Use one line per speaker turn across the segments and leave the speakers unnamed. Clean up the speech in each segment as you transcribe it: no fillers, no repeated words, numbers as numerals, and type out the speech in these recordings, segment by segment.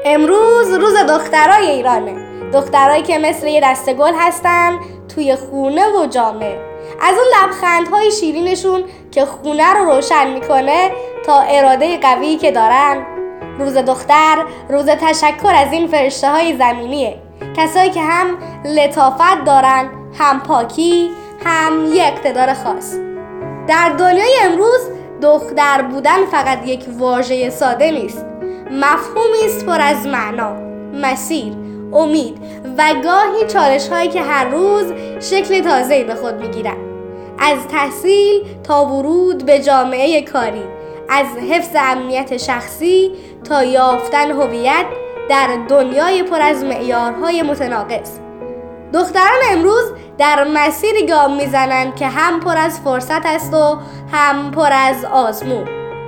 امروز روز دخترای ایرانه. دخترایی که مثل یه دسته گل هستن توی خونه و جامعه. از اون لبخندهای شیرینشون که خونه رو روشن میکنه تا اراده قوی که دارن. روز دختر روز تشکر از این فرشته های زمینیه، کسایی که هم لطافت دارن، هم پاکی، هم یه اقتدار خاص. در دنیای امروز دختر بودن فقط یک واژه ساده نیست، مفهومی است پر از معنا، مسیر، امید و گاهی چالش هایی که هر روز شکل تازه‌ای به خود میگیرن. از تحصیل تا ورود به جامعه کاری، از حفظ امنیت شخصی تا یافتن هویت در دنیای پر از معیارهای متناقض. دختران امروز در مسیری گام میزنند که هم پر از فرصت است و هم پر از آزمون.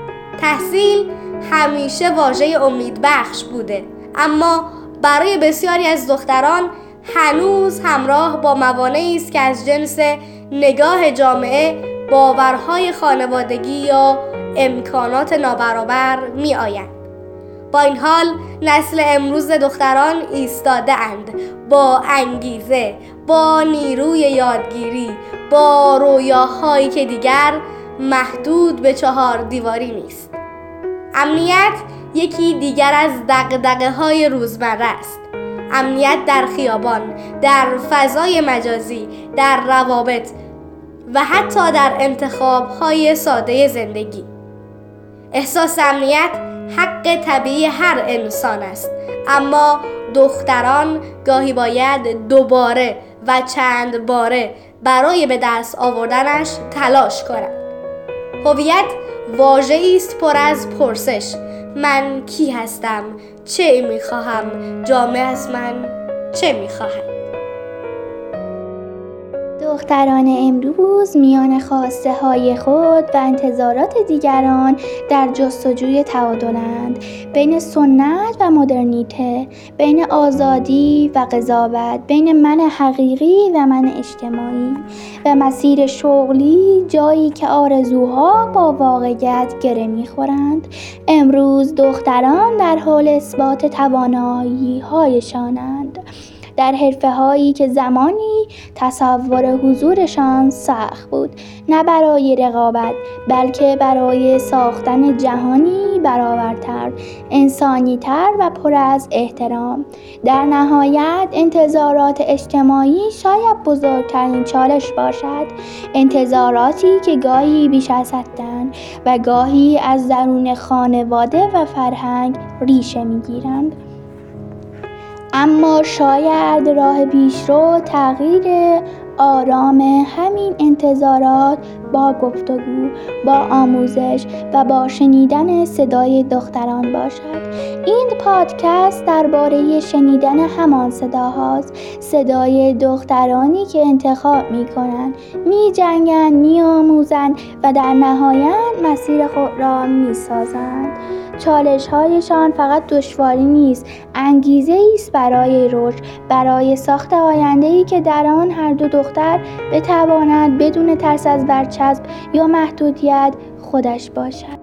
تحصیل همیشه واژه امیدبخش بوده، اما برای بسیاری از دختران هنوز همراه با موانعی است که از جنس نگاه جامعه، باورهای خانوادگی یا امکانات نابرابر می آیند. با این حال نسل امروز دختران ایستاده اند، با انگیزه، با نیروی یادگیری، با رویاهایی که دیگر محدود به 4 دیواری نیست. امنیت یکی دیگر از دغدغه‌های روزمره است. امنیت در خیابان، در فضای مجازی، در روابط و حتی در انتخاب‌های ساده زندگی. احساس امنیت حق طبیعی هر انسان است، اما دختران گاهی باید دوباره و چند باره برای به دست آوردنش تلاش کنند. هویت واژه‌ای است پر از پرسش. من کی هستم؟ چه می‌خواهم؟ جامعه از من چه می‌خواهد؟
دختران امروز میان خواسته های خود و انتظارات دیگران در جستجوی تعادلند، بین سنت و مدرنیته، بین آزادی و قضاوت، بین من حقیقی و من اجتماعی و مسیر شغلی، جایی که آرزوها با واقعیت گره میخورند. امروز دختران در حال اثبات توانایی هایشانند، در حرفه‌هایی که زمانی تصور حضورشان سخت بود، نه برای رقابت بلکه برای ساختن جهانی برابرتر، انسانی‌تر و پر از احترام. در نهایت انتظارات اجتماعی شاید بزرگترین چالش باشد، انتظاراتی که گاهی بیش از حدند و گاهی از درون خانواده و فرهنگ ریشه می‌گیرند. اما شاید راه پیشرو تغییر آرام همین انتظارات با گفتگو، با آموزش و با شنیدن صدای دختران باشد. این پادکست درباره شنیدن همان صداهاست، صدای دخترانی که انتخاب می‌کنند، می‌جنگند، می‌آموزند و در نهایت مسیر خود را می‌سازند. چالش‌هایشان فقط دشواری نیست، انگیزه‌ای است برای رشد، برای ساخت آینده‌ای که در آن هر دو دختر بتواند بدون ترس از برچسب یا محدودیت خودش باشد.